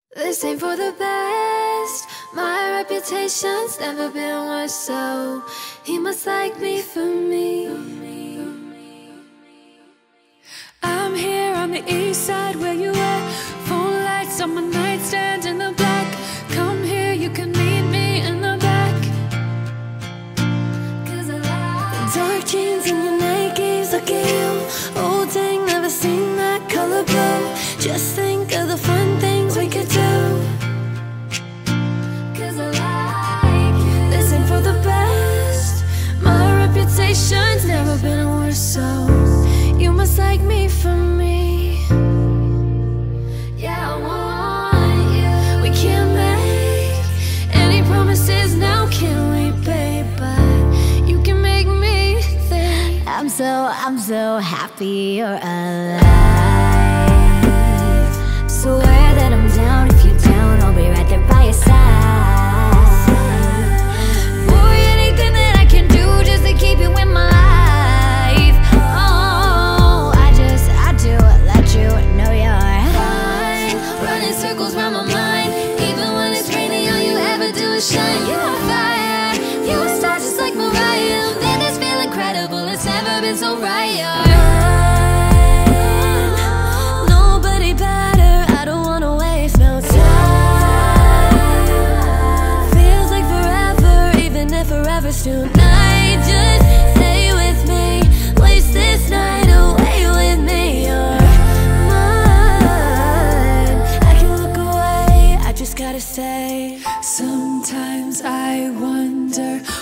This ain't for the best. My reputation's never been worse, so he must like me for me. I'm here on the east side where you at. Phone lights on my nightstand in the black. Come here, you can meet me in the back. Cause I like dark jeans and your Nikes. Look at you, old dang, never seen that color blue. Just think of the fun things we could do. Cause I like you. This ain't for the best. My reputation's never been worse, so you must like me for me. Yeah, I want you. We can't make any promises now, can we, babe? But you can make me think I'm so happy you're alive. Swear that I'm down. If you're down, I'll be right there by your side. Boy, anything that I can do just to keep you in my life. Oh, I do let you know you're fine. Running circles round my mind. Even when it's raining, all you ever do is shine. You're on fire. You're a star just like Mariah. Man, this feel incredible. It's never been so right. Nobody better. I don't wanna waste no time. Feels like forever, even if forever's tonight. Just stay with me, waste this night away with me. You're mine. I can look away, I just gotta say. Sometimes I wonder